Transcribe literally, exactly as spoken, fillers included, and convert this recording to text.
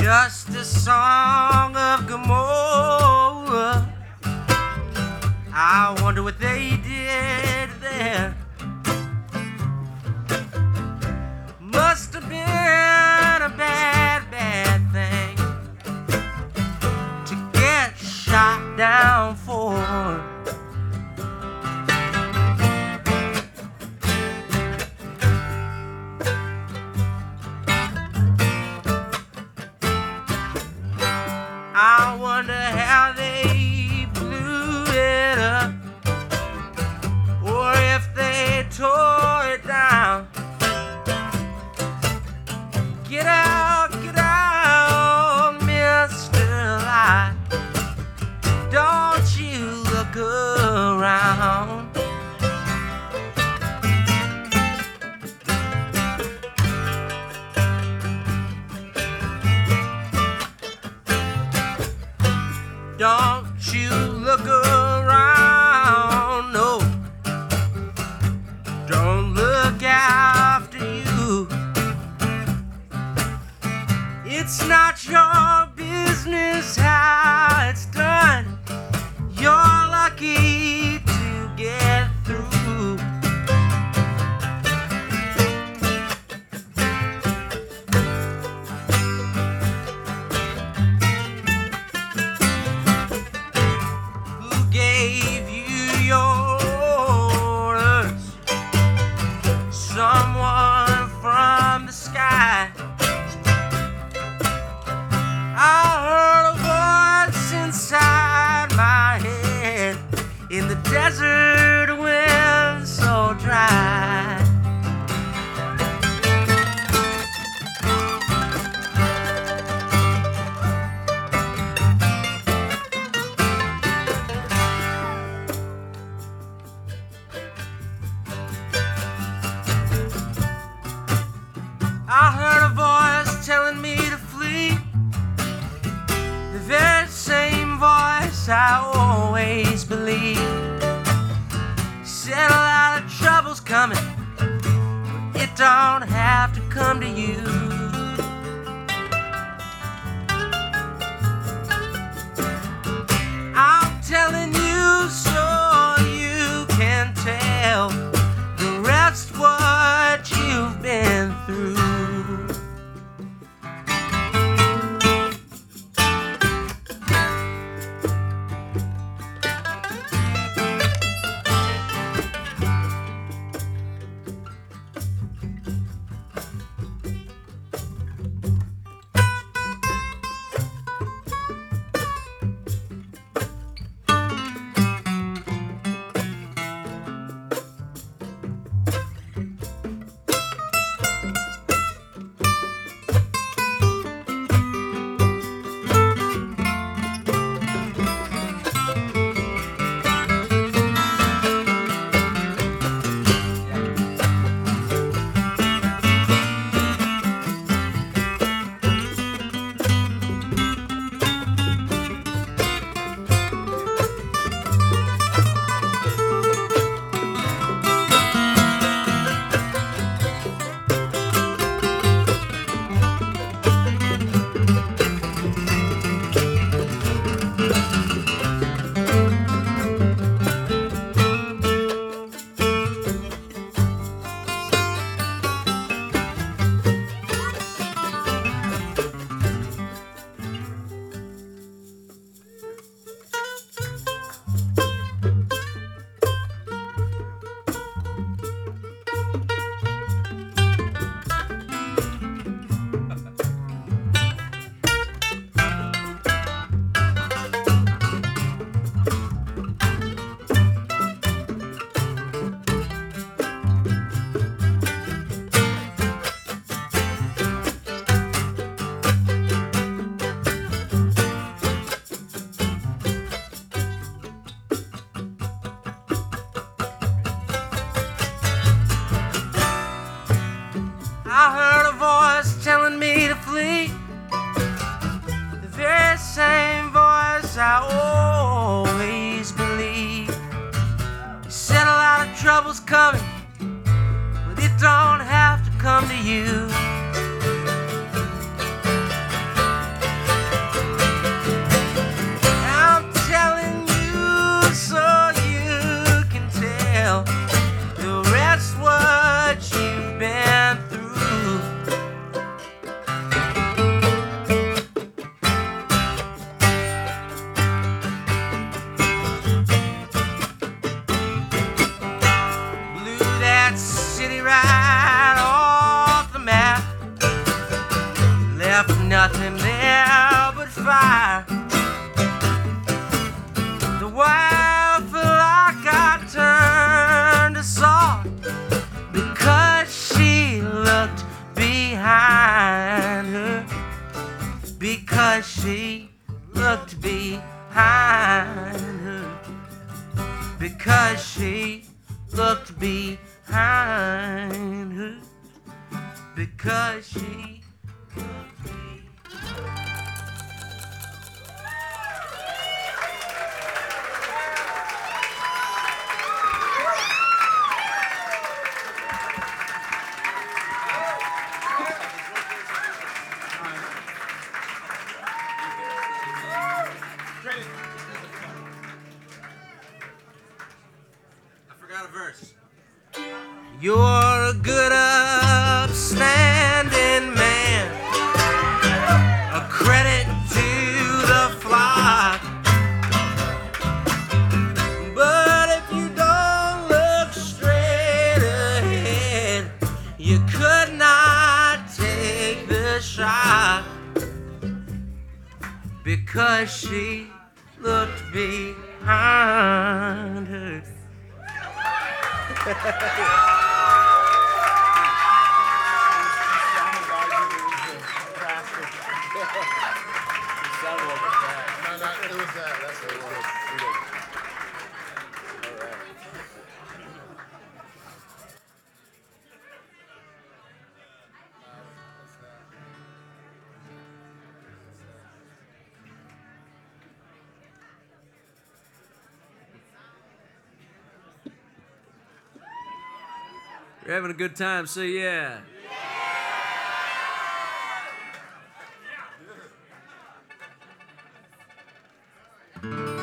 just a song of Gomorrah. I wonder what they did there. Must have been a bad, bad thing to get shot down for. I wonder how they blew it up, or if they tore it down. Get out, get out, Mister Light. Don't you look around. Don't you look around, no. Don't look after you. It's not your business how it's done. You're lucky to get through. Gave you your orders? Someone from the sky. I heard a voice inside my head in the desert wind so dry. I heard a voice telling me to flee, the very same voice I always believed. Said a lot of trouble's coming, but it don't have to come to you. I'm telling you so you can tell the rest what you've been through. I heard a voice telling me to flee, the very same voice I always believed. You said a lot of trouble's coming, but it don't have to come to you. looked behind her, because she looked behind her, because she looked behind. I forgot a verse. You're a good, upstanding man, a credit to the flock. But if you don't look straight ahead, you could not take the shot, because she looked behind her. No, no, it was that. That's what it was. All right. You're having a good time, so yeah. Yeah.